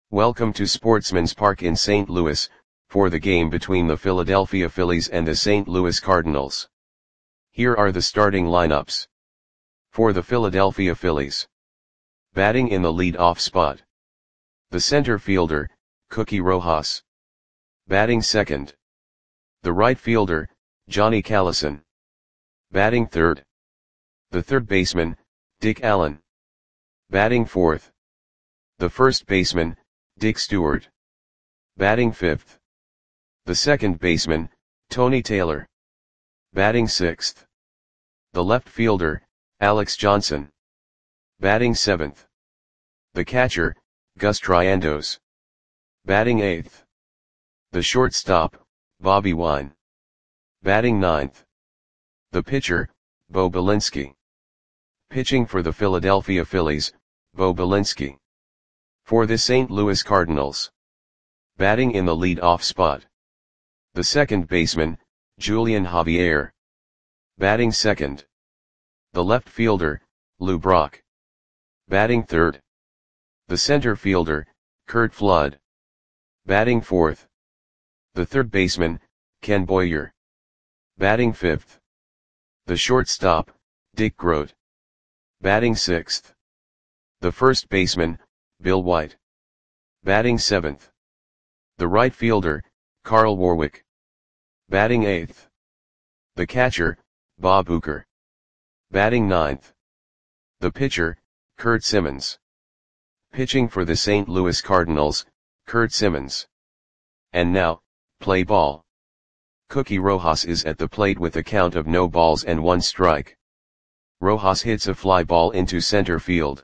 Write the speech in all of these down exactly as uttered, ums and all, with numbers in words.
Welcome to Sportsman's Park in Saint Louis, for the game between the Philadelphia Phillies and the Saint Louis Cardinals. Here are the starting lineups. For the Philadelphia Phillies. Batting in the lead-off spot. The center fielder, Cookie Rojas. Batting second. The right fielder, Johnny Callison. Batting third. The third baseman, Dick Allen. Batting fourth. The first baseman, Dick Stewart. Batting fifth. The second baseman, Tony Taylor. Batting sixth. The left fielder, Alex Johnson. Batting seventh. The catcher, Gus Triandos. Batting eighth. The shortstop, Bobby Wine. Batting ninth. The pitcher, Bo Belinsky. Pitching for the Philadelphia Phillies, Bo Belinsky. For the Saint Louis Cardinals. Batting in the lead-off spot. The second baseman, Julian Javier. Batting second. The left fielder, Lou Brock. Batting third. The center fielder, Curt Flood. Batting fourth. The third baseman, Ken Boyer. Batting fifth. The shortstop, Dick Groat. Batting sixth. The first baseman, Bill White. Batting seventh. The right fielder, Carl Warwick. Batting eighth. The catcher, Bob Uecker. Batting ninth. The pitcher, Curt Simmons. Pitching for the Saint Louis Cardinals, Curt Simmons. And now, play ball. Cookie Rojas is at the plate with a count of no balls and one strike. Rojas hits a fly ball into center field.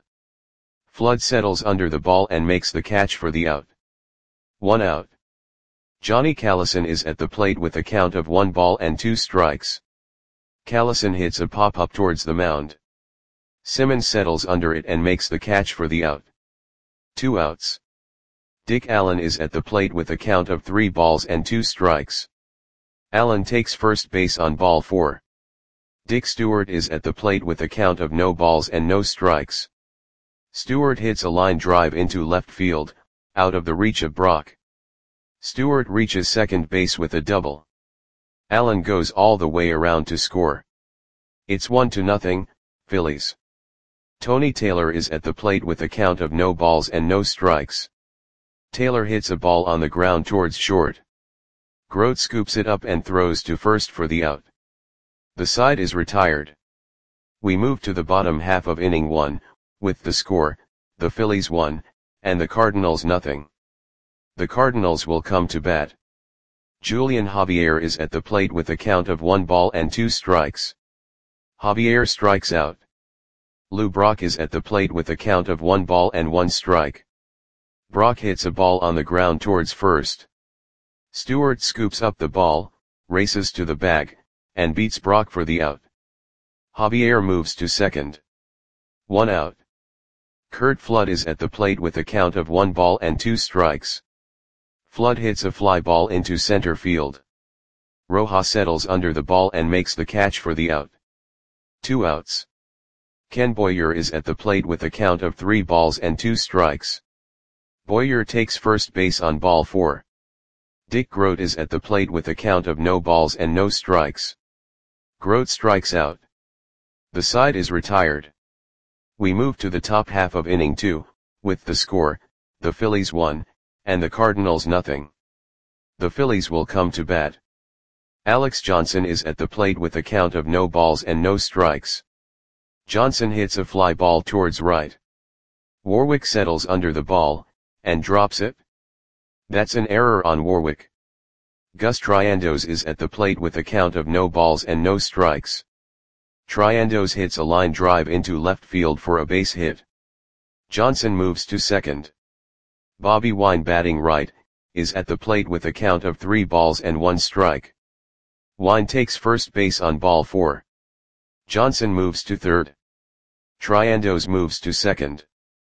Flood settles under the ball and makes the catch for the out. One out. Johnny Callison is at the plate with a count of one ball and two strikes. Callison hits a pop-up towards the mound. Simmons settles under it and makes the catch for the out. Two outs. Dick Allen is at the plate with a count of three balls and two strikes. Allen takes first base on ball four. Dick Stewart is at the plate with a count of no balls and no strikes. Stewart hits a line drive into left field, out of the reach of Brock. Stewart reaches second base with a double. Allen goes all the way around to score. It's one to nothing, Phillies. Tony Taylor is at the plate with a count of no balls and no strikes. Taylor hits a ball on the ground towards short. Groat scoops it up and throws to first for the out. The side is retired. We move to the bottom half of inning one, with the score, the Phillies one, and the Cardinals nothing. The Cardinals will come to bat. Julian Javier is at the plate with a count of one ball and two strikes. Javier strikes out. Lou Brock is at the plate with a count of one ball and one strike. Brock hits a ball on the ground towards first. Stewart scoops up the ball, races to the bag, and beats Brock for the out. Javier moves to second. One out. Curt Flood is at the plate with a count of one ball and two strikes. Flood hits a fly ball into center field. Rojas settles under the ball and makes the catch for the out. Two outs. Ken Boyer is at the plate with a count of three balls and two strikes. Boyer takes first base on ball four. Dick Groat is at the plate with a count of no balls and no strikes. Groat strikes out. The side is retired. We move to the top half of inning two, with the score, the Phillies one, and the Cardinals nothing. The Phillies will come to bat. Alex Johnson is at the plate with a count of no balls and no strikes. Johnson hits a fly ball towards right. Warwick settles under the ball, and drops it. That's an error on Warwick. Gus Triandos is at the plate with a count of no balls and no strikes. Triandos hits a line drive into left field for a base hit. Johnson moves to second. Bobby Wine, batting right, is at the plate with a count of three balls and one strike. Wine takes first base on ball four. Johnson moves to third. Triandos moves to second.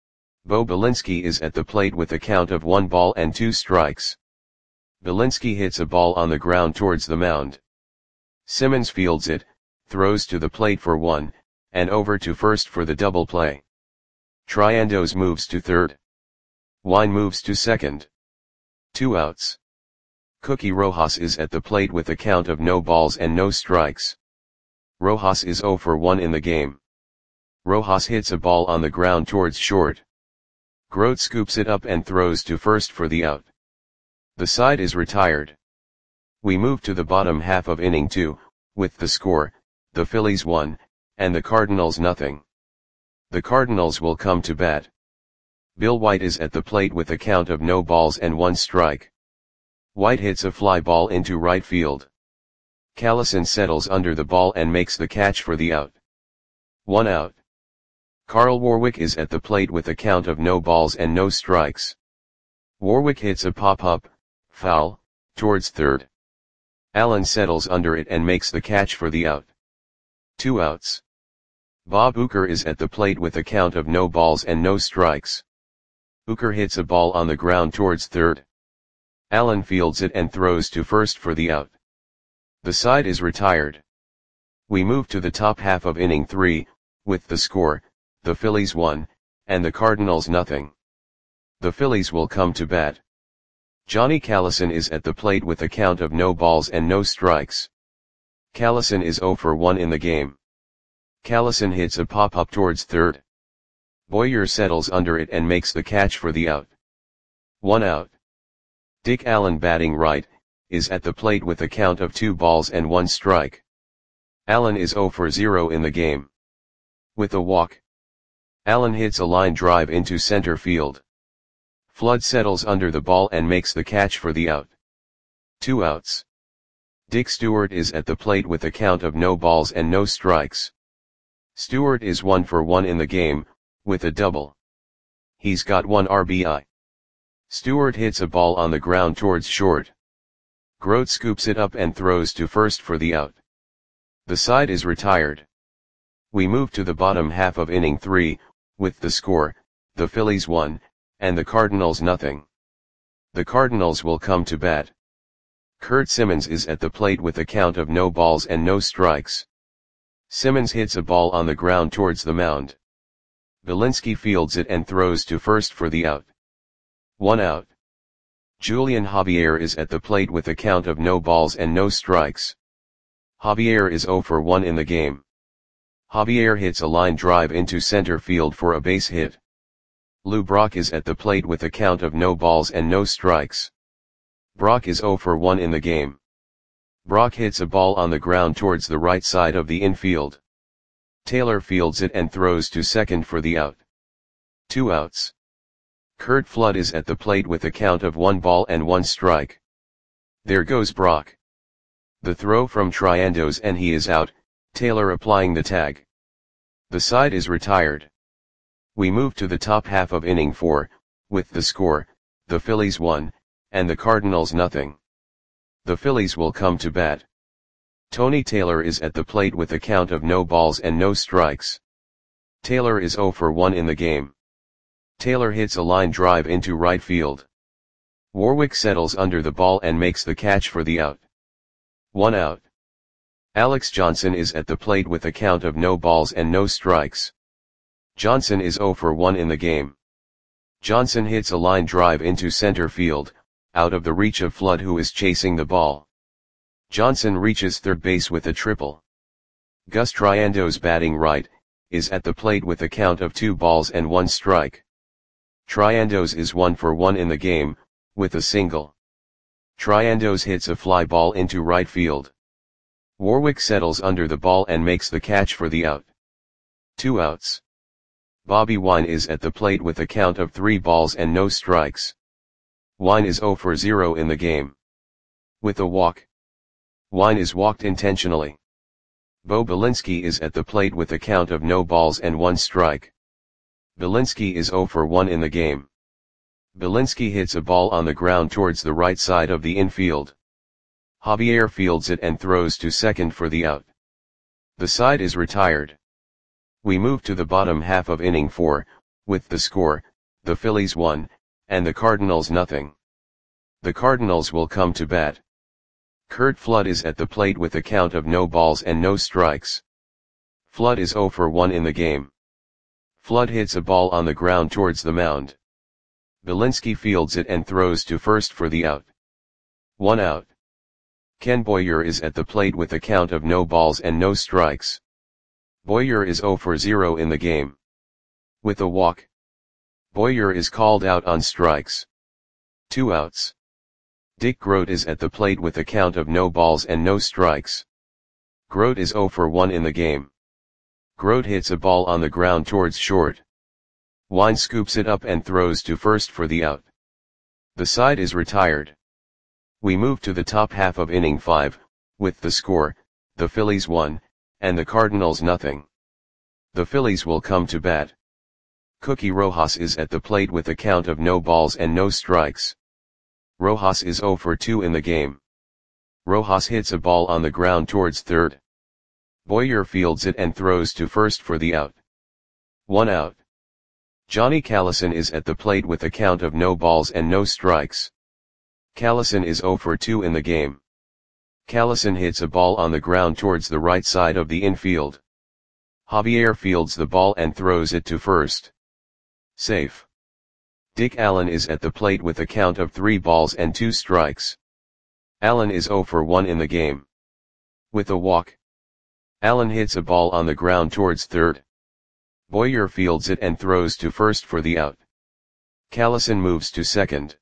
Bo Belinsky is at the plate with a count of one ball and two strikes. Belinsky hits a ball on the ground towards the mound. Simmons fields it, throws to the plate for one, and over to first for the double play. Triandos moves to third. Wine moves to second. Two outs. Cookie Rojas is at the plate with a count of no balls and no strikes. Rojas is zero for one in the game. Rojas hits a ball on the ground towards short. Grote scoops it up and throws to first for the out. The side is retired. We move to the bottom half of inning two, with the score, the Phillies one, and the Cardinals nothing. The Cardinals will come to bat. Bill White is at the plate with a count of no balls and one strike. White hits a fly ball into right field. Callison settles under the ball and makes the catch for the out. One out. Carl Warwick is at the plate with a count of no balls and no strikes. Warwick hits a pop-up, foul, towards third. Allen settles under it and makes the catch for the out. Two outs. Bob Uecker is at the plate with a count of no balls and no strikes. Uecker hits a ball on the ground towards third. Allen fields it and throws to first for the out. The side is retired. We move to the top half of inning three, with the score, the Phillies one, and the Cardinals nothing. The Phillies will come to bat. Johnny Callison is at the plate with a count of no balls and no strikes. Callison is zero for one in the game. Callison hits a pop-up towards third. Boyer settles under it and makes the catch for the out. One out. Dick Allen, batting right, is at the plate with a count of two balls and one strike. Allen is zero for zero in the game. With a walk. Allen hits a line drive into center field. Flood settles under the ball and makes the catch for the out. Two outs. Dick Stewart is at the plate with a count of no balls and no strikes. Stewart is one for one in the game, with a double. He's got one R B I. Stewart hits a ball on the ground towards short. Grote scoops it up and throws to first for the out. The side is retired. We move to the bottom half of inning three, with the score, the Phillies one, and the Cardinals nothing. The Cardinals will come to bat. Kurt Simmons is at the plate with a count of no balls and no strikes. Simmons hits a ball on the ground towards the mound. Belinsky fields it and throws to first for the out. One out. Julian Javier is at the plate with a count of no balls and no strikes. Javier is zero for one in the game. Javier hits a line drive into center field for a base hit. Lou Brock is at the plate with a count of no balls and no strikes. Brock is zero for one in the game. Brock hits a ball on the ground towards the right side of the infield. Taylor fields it and throws to second for the out. Two outs. Curt Flood is at the plate with a count of one ball and one strike. There goes Brock. The throw from Triandos and he is out, Taylor applying the tag. The side is retired. We move to the top half of inning four, with the score, the Phillies one, and the Cardinals nothing. The Phillies will come to bat. Tony Taylor is at the plate with a count of no balls and no strikes. Taylor is zero for one in the game. Taylor hits a line drive into right field. Warwick settles under the ball and makes the catch for the out. One out. Alex Johnson is at the plate with a count of no balls and no strikes. Johnson is zero for one in the game. Johnson hits a line drive into center field, out of the reach of Flood, who is chasing the ball. Johnson reaches third base with a triple. Gus Triandos, batting right, is at the plate with a count of two balls and one strike. Triandos is one for one in the game, with a single. Triandos hits a fly ball into right field. Warwick settles under the ball and makes the catch for the out. Two outs. Bobby Wine is at the plate with a count of three balls and no strikes. Wine is zero for zero in the game. With a walk. Wine is walked intentionally. Bo Belinsky is at the plate with a count of no balls and one strike. Belinsky is zero for one in the game. Belinsky hits a ball on the ground towards the right side of the infield. Javier fields it and throws to second for the out. The side is retired. We move to the bottom half of inning four, with the score, the Phillies one, and the Cardinals nothing. The Cardinals will come to bat. Curt Flood is at the plate with a count of no balls and no strikes. Flood is zero for one in the game. Flood hits a ball on the ground towards the mound. Belinsky fields it and throws to first for the out. One out. Ken Boyer is at the plate with a count of no balls and no strikes. Boyer is zero for zero in the game. With a walk, Boyer is called out on strikes. Two outs. Dick Grote is at the plate with a count of no balls and no strikes. Grote is zero for one in the game. Grote hits a ball on the ground towards short. Wine scoops it up and throws to first for the out. The side is retired. We move to the top half of inning five, with the score, the Phillies one, and the Cardinals nothing. The Phillies will come to bat. Cookie Rojas is at the plate with a count of no balls and no strikes. Rojas is zero for two in the game. Rojas hits a ball on the ground towards third. Boyer fields it and throws to first for the out. One out. Johnny Callison is at the plate with a count of no balls and no strikes. Callison is zero for two in the game. Callison hits a ball on the ground towards the right side of the infield. Javier fields the ball and throws it to first. Safe. Dick Allen is at the plate with a count of three balls and two strikes. Allen is zero for one in the game. With a walk, Allen hits a ball on the ground towards third. Boyer fields it and throws to first for the out. Callison moves to second.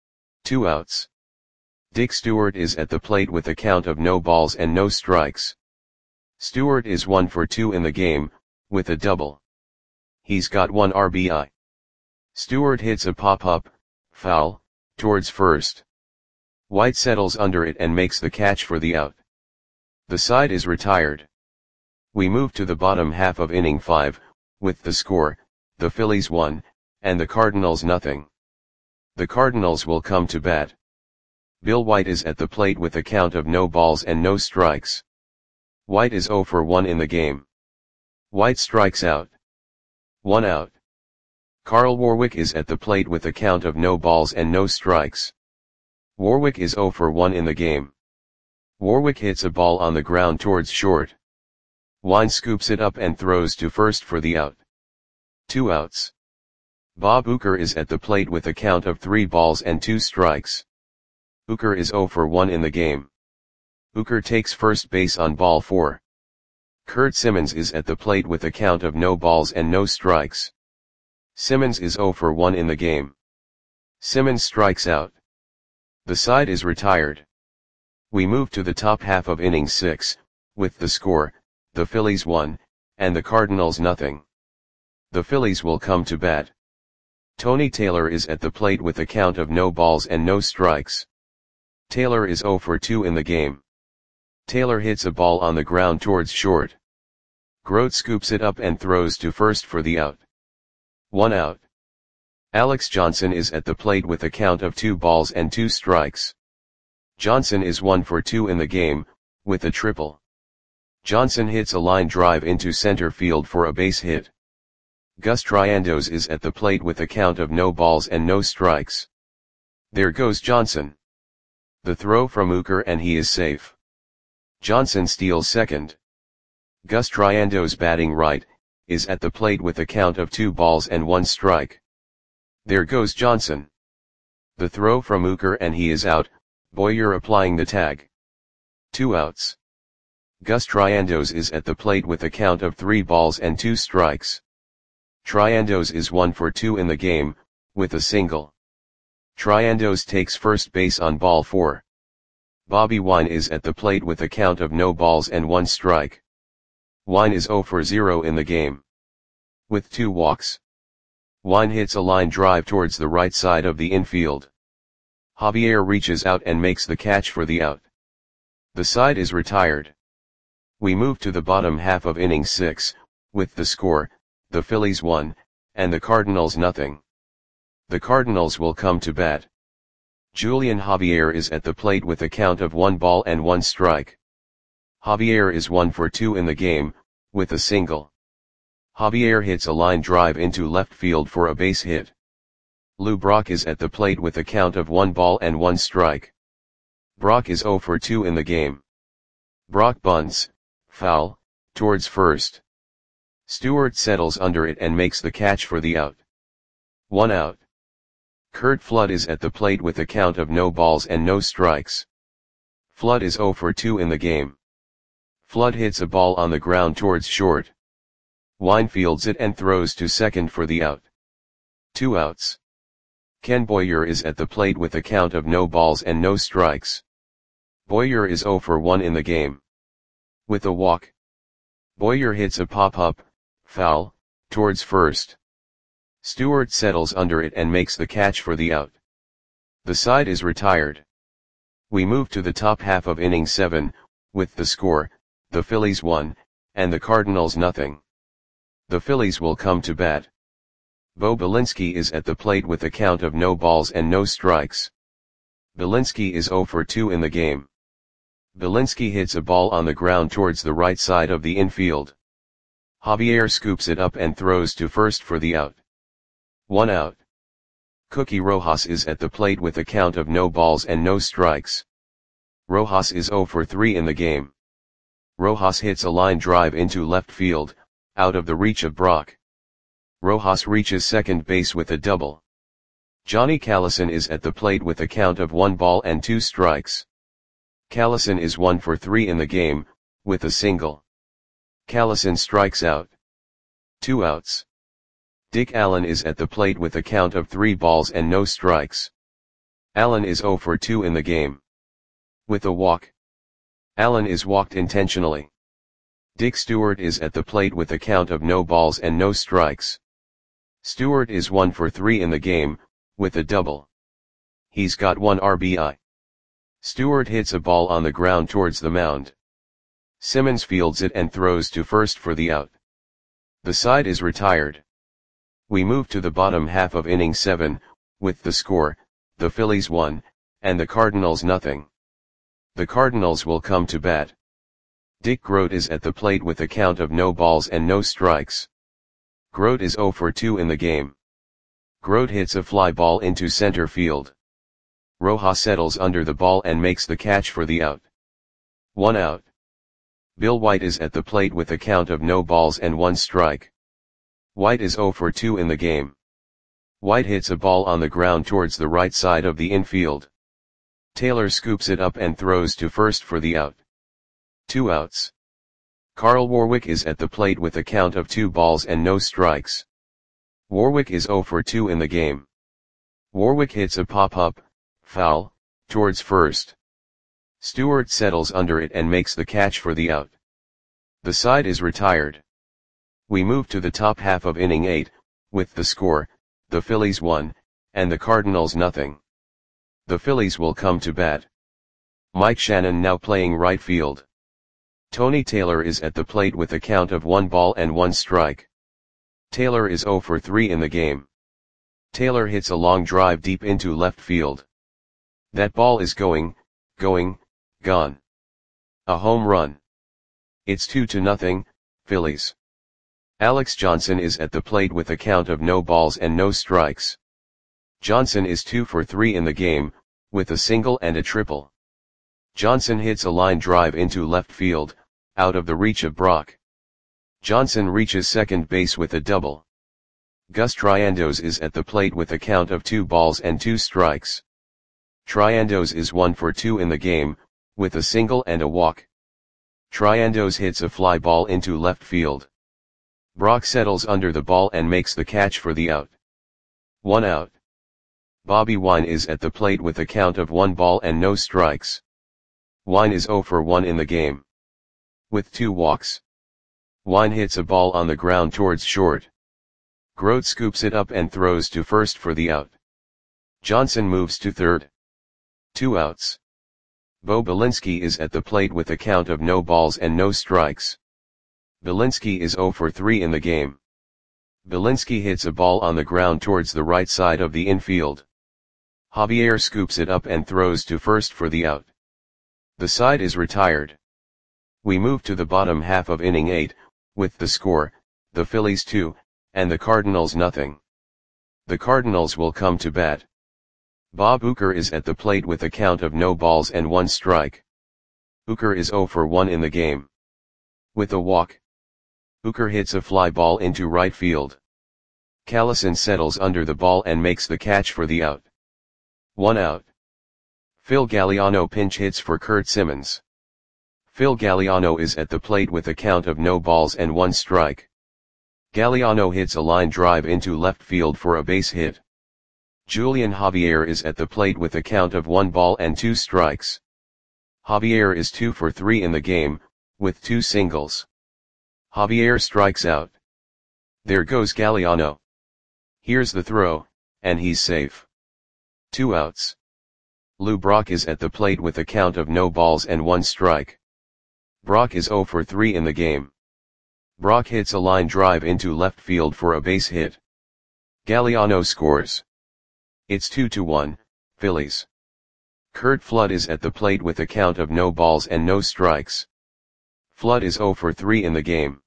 Two outs. Dick Stewart is at the plate with a count of no balls and no strikes. Stewart is one for two in the game, with a double. He's got one R B I. Stewart hits a pop-up, foul, towards first. White settles under it and makes the catch for the out. The side is retired. We move to the bottom half of inning five, with the score, the Phillies one, and the Cardinals nothing. The Cardinals will come to bat. Bill White is at the plate with a count of no balls and no strikes. White is zero for one in the game. White strikes out. One out. Carl Warwick is at the plate with a count of no balls and no strikes. Warwick is zero for one in the game. Warwick hits a ball on the ground towards short. Wine scoops it up and throws to first for the out. Two outs. Bob Uecker is at the plate with a count of three balls and two strikes. Uecker is zero for one in the game. Uecker takes first base on ball four. Kurt Simmons is at the plate with a count of no balls and no strikes. Simmons is zero for one in the game. Simmons strikes out. The side is retired. We move to the top half of inning six, with the score, the Phillies one, and the Cardinals nothing. The Phillies will come to bat. Tony Taylor is at the plate with a count of no balls and no strikes. Taylor is zero for two in the game. Taylor hits a ball on the ground towards short. Grote scoops it up and throws to first for the out. One out. Alex Johnson is at the plate with a count of two balls and two strikes. Johnson is one for two in the game, with a triple. Johnson hits a line drive into center field for a base hit. Gus Triandos is at the plate with a count of no balls and no strikes. There goes Johnson. The throw from Uecker and he is safe. Johnson steals second. Gus Triandos, batting right, is at the plate with a count of two balls and one strike. There goes Johnson. The throw from Uecker and he is out, Boyer applying the tag. Two outs. Gus Triandos is at the plate with a count of three balls and two strikes. Triandos is one for two in the game, with a single. Triandos takes first base on ball four. Bobby Wine is at the plate with a count of no balls and one strike. Wine is zero for zero in the game. With two walks. Wine hits a line drive towards the right side of the infield. Javier reaches out and makes the catch for the out. The side is retired. We move to the bottom half of inning six, with the score, the Phillies one, and the Cardinals nothing. The Cardinals will come to bat. Julian Javier is at the plate with a count of one ball and one strike. Javier is one for two in the game, with a single. Javier hits a line drive into left field for a base hit. Lou Brock is at the plate with a count of one ball and one strike. Brock is zero for two in the game. Brock bunts, foul, towards first. Stewart settles under it and makes the catch for the out. One out. Curt Flood is at the plate with a count of no balls and no strikes. Flood is zero for two in the game. Flood hits a ball on the ground towards short. Wine fields it and throws to second for the out. Two outs. Ken Boyer is at the plate with a count of no balls and no strikes. Boyer is zero for one in the game. With a walk. Boyer hits a pop-up, foul, towards first. Stewart settles under it and makes the catch for the out. The side is retired. We move to the top half of inning seven, with the score, the Phillies one, and the Cardinals nothing. The Phillies will come to bat. Bo Bilinski is at the plate with a count of no balls and no strikes. Bilinski is zero for two in the game. Bilinski hits a ball on the ground towards the right side of the infield. Javier scoops it up and throws to first for the out. One out. Cookie Rojas is at the plate with a count of no balls and no strikes. Rojas is zero for three in the game. Rojas hits a line drive into left field, out of the reach of Brock. Rojas reaches second base with a double. Johnny Callison is at the plate with a count of one ball and two strikes. Callison is one for three in the game, with a single. Callison strikes out. Two outs. Dick Allen is at the plate with a count of three balls and no strikes. Allen is zero for two in the game. With a walk. Allen is walked intentionally. Dick Stewart is at the plate with a count of no balls and no strikes. Stewart is one for three in the game, with a double. He's got one R B I. Stewart hits a ball on the ground towards the mound. Simmons fields it and throws to first for the out. The side is retired. We move to the bottom half of inning seven, with the score, the Phillies one, and the Cardinals nothing. The Cardinals will come to bat. Dick Groat is at the plate with a count of no balls and no strikes. Groat is zero for two in the game. Groat hits a fly ball into center field. Rojas settles under the ball and makes the catch for the out. One out. Bill White is at the plate with a count of no balls and one strike. White is zero for two in the game. White hits a ball on the ground towards the right side of the infield. Taylor scoops it up and throws to first for the out. Two outs. Carl Warwick is at the plate with a count of two balls and no strikes. Warwick is zero for two in the game. Warwick hits a pop-up, foul, towards first. Stewart settles under it and makes the catch for the out. The side is retired. We move to the top half of inning eight, with the score, the Phillies one, and the Cardinals nothing. The Phillies will come to bat. Mike Shannon now playing right field. Tony Taylor is at the plate with a count of one ball and one strike. Taylor is zero for three in the game. Taylor hits a long drive deep into left field. That ball is going, going, gone. A home run. It's two to nothing, Phillies. Alex Johnson is at the plate with a count of no balls and no strikes. Johnson is two for three in the game, with a single and a triple. Johnson hits a line drive into left field, out of the reach of Brock. Johnson reaches second base with a double. Gus Triandos is at the plate with a count of two balls and two strikes. Triandos is one for two in the game, with a single and a walk. Triandos hits a fly ball into left field. Brock settles under the ball and makes the catch for the out. One out. Bobby Wine is at the plate with a count of one ball and no strikes. Wine is zero for one in the game. With two walks. Wine hits a ball on the ground towards short. Groat scoops it up and throws to first for the out. Johnson moves to third. Two outs. Bo Bilinski is at the plate with a count of no balls and no strikes. Bilinski is zero for three in the game. Bilinski hits a ball on the ground towards the right side of the infield. Javier scoops it up and throws to first for the out. The side is retired. We move to the bottom half of inning eight, with the score, the Phillies two, and the Cardinals nothing. The Cardinals will come to bat. Bob Uecker is at the plate with a count of no balls and one strike. Uecker is zero for one in the game. With a walk. Uecker hits a fly ball into right field. Callison settles under the ball and makes the catch for the out. One out. Phil Galliano pinch hits for Curt Simmons. Phil Galliano is at the plate with a count of no balls and one strike. Galliano hits a line drive into left field for a base hit. Julian Javier is at the plate with a count of one ball and two strikes. Javier is two for three in the game, with two singles. Javier strikes out. There goes Galliano. Here's the throw, and he's safe. Two outs. Lou Brock is at the plate with a count of no balls and one strike. Brock is zero for three in the game. Brock hits a line drive into left field for a base hit. Galliano scores. It's two to one, Phillies. Curt Flood is at the plate with a count of no balls and no strikes. Flood is zero for three in the game.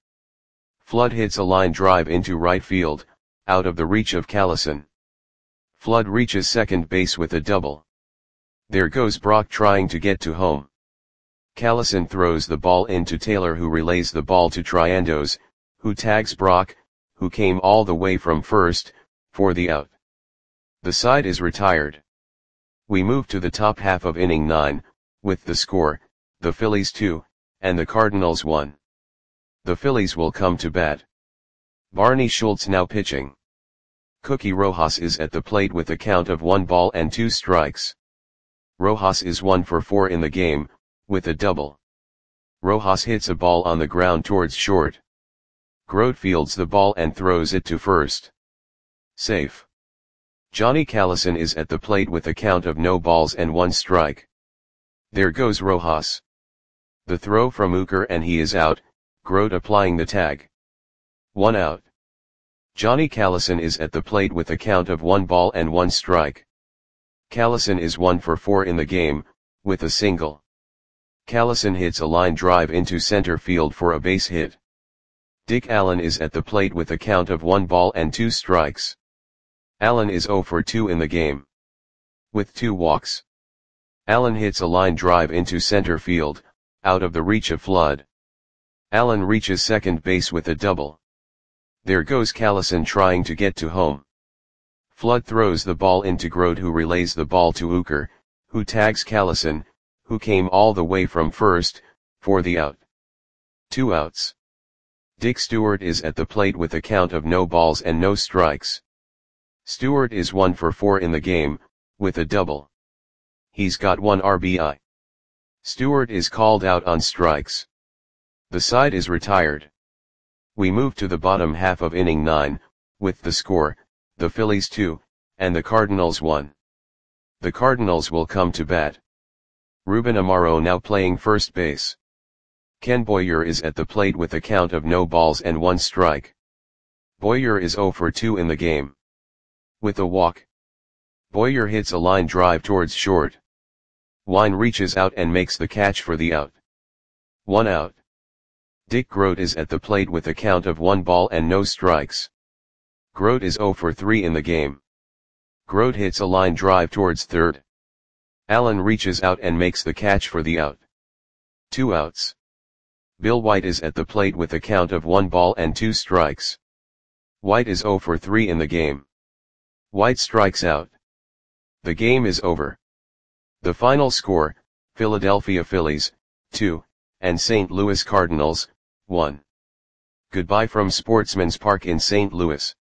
Flood hits a line drive into right field, out of the reach of Callison. Flood reaches second base with a double. There goes Brock trying to get to home. Callison throws the ball into Taylor, who relays the ball to Triandos, who tags Brock, who came all the way from first, for the out. The side is retired. We move to the top half of inning nine, with the score, the Phillies two, and the Cardinals one. The Phillies will come to bat. Barney Schultz now pitching. Cookie Rojas is at the plate with a count of one ball and two strikes. Rojas is one for four in the game, with a double. Rojas hits a ball on the ground towards short. Grote fields the ball and throws it to first. Safe. Johnny Callison is at the plate with a count of no balls and one strike. There goes Rojas. The throw from Uecker and he is out, Grote applying the tag. One out. Johnny Callison is at the plate with a count of one ball and one strike. Callison is one for four in the game, with a single. Callison hits a line drive into center field for a base hit. Dick Allen is at the plate with a count of one ball and two strikes. Allen is zero for two in the game, with two walks. Allen hits a line drive into center field, out of the reach of Flood. Allen reaches second base with a double. There goes Callison trying to get to home. Flood throws the ball into Grote, who relays the ball to Uecker, who tags Callison, who came all the way from first, for the out. Two outs. Dick Stewart is at the plate with a count of no balls and no strikes. Stewart is one for four in the game, with a double. He's got one R B I. Stewart is called out on strikes. The side is retired. We move to the bottom half of inning nine, with the score, the Phillies two, and the Cardinals one. The Cardinals will come to bat. Ruben Amaro now playing first base. Ken Boyer is at the plate with a count of no balls and one strike. Boyer is zero for two in the game, with a walk. Boyer hits a line drive towards short. Wine reaches out and makes the catch for the out. One out. Dick Grote is at the plate with a count of one ball and no strikes. Grote is zero for three in the game. Grote hits a line drive towards third. Allen reaches out and makes the catch for the out. Two outs. Bill White is at the plate with a count of one ball and two strikes. White is zero for three in the game. White strikes out. The game is over. The final score, Philadelphia Phillies, two, and Saint Louis Cardinals, one. Goodbye from Sportsman's Park in Saint Louis.